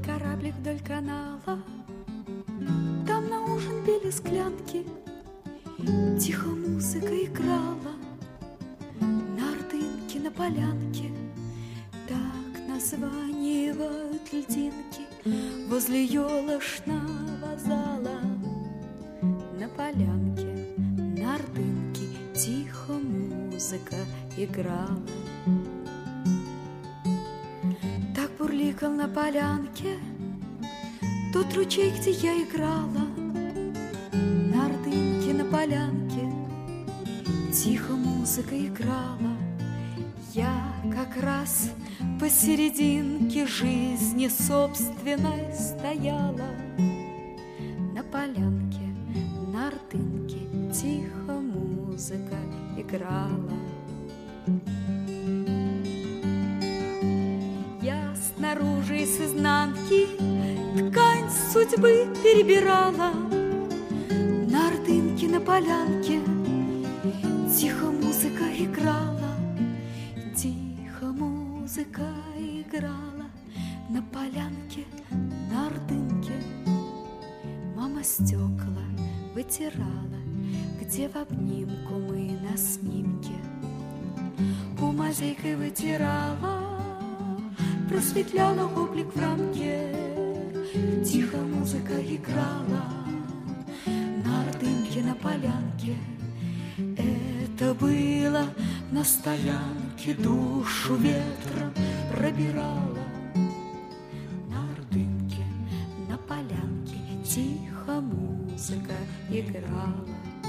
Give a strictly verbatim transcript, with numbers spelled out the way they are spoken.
кораблик вдоль канала, там на ужин били склянки, тихо музыка играла на ордынке, на полянке. Так названивают льдинки возле елошного зала. На полянке, на ордынке тихо музыка играла. Так бурликал на полянке тот ручей, где я играла. На ордынке, на полянке тихо музыка играла. Я как раз посерединке жизни собственной стояла. На полянке, на ордынке тихо музыка играла. Я снаружи и с изнанки ткань судьбы перебирала. На ордынке, на полянке тихо музыка играла. Тихо музыка играла на полянке, на ордынке. Мама стекла вытирала, где в обнимку мы на снимке. Бумазейкой вытирала, просветляла облик в рамке. Тихо музыка играла на ордынке, на полянке. Это было на стоянке, душу ветром пробирала. На ордынке, на полянке тихо музыка играла.